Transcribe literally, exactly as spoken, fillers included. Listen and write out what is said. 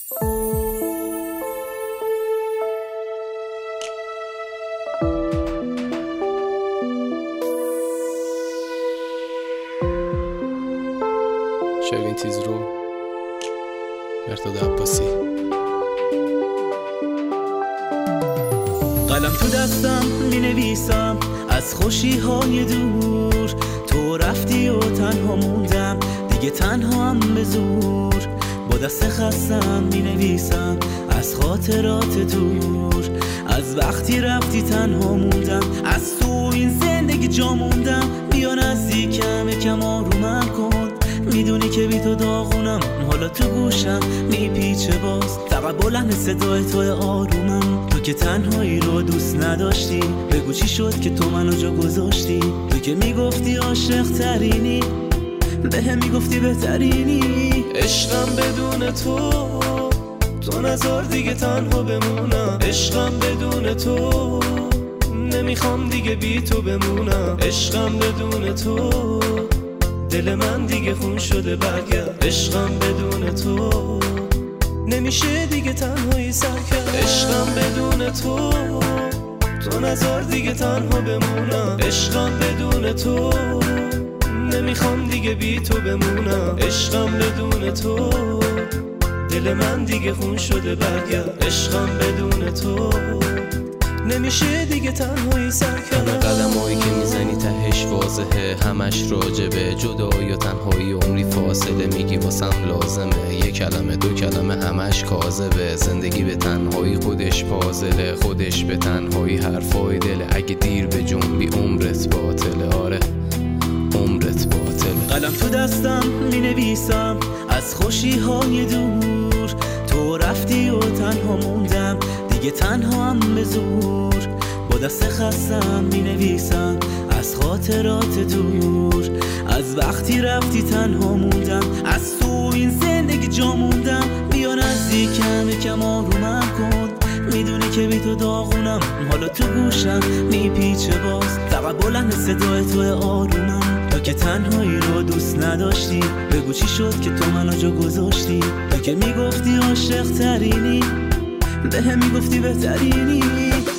شروین تیز رو مرتضی عباسی. قلم تو دستم می نویسم از خوشی های دور، تو رفتی و تنها موندم دیگه تنها هم به زور. با دست خستم می نویسم از خاطرات دور، از وقتی رفتی تنها موندم، از تو این زندگی جا موندم. بیا نزدیکم یکم آرومم کن، میدونی که بی تو داغونم، حالا تو گوشم میپیچه باز فقط بلند صدای توی آرومم. تو که تنهایی رو دوست نداشتی، بگو چی شد که تو منو جا گذاشتی؟ تو که میگفتی عاشق ترینی، به هم میگفتی بهترینی. عشقم بدون تو، تو نذار دیگه تنها بمونم. عشقم بدون تو، نمیخوام دیگه بی تو بمونم. عشقم بدون تو، دل من دیگه خون شده برگرد. عشقم بدون تو، نمیشه دیگه تنهایی سر کرد. عشقم بدون تو، تو نذار دیگه تنها بمونم. عشقم بدون تو، نمیخوام دیگه بی تو بمونم. عشقم بدون تو، دل من دیگه خون شده برگرد. عشقم بدون تو، نمیشه دیگه تنهایی سر کرد. همه قدمایی که میزنی تهش واضحه، همش راجبه جدایی و تنهایی. عمری فاصله میگی واسم لازمه، یه کلمه دو کلمه همش کاذبه. زندگی به تنهایی خودش پازله، خودش به تنهایی حرفای دله. اگه دیر به جنبی عمرت باطله، آره عمرت باطله. قلم تو دستم می نویسم از خوشی های دور، تو رفتی و تنها موندم دیگه تنها هم به زور. با دست خستم می نویسم از خاطرات دور، از وقتی رفتی تنها موندم، از تو این زندگی جا موندم. بیا نزدیکم یکم آرومم کن، میدونی که بی تو داغونم، حالا تو گوشم میپیچه باز فقط بلند صدای توی آرومم. تو که تنهایی رو دوست نداشتی، بگو چی شد که تو منو جا گذاشتی؟ تو که میگفتی عاشق ترینی، به هم میگفتی بهترینی.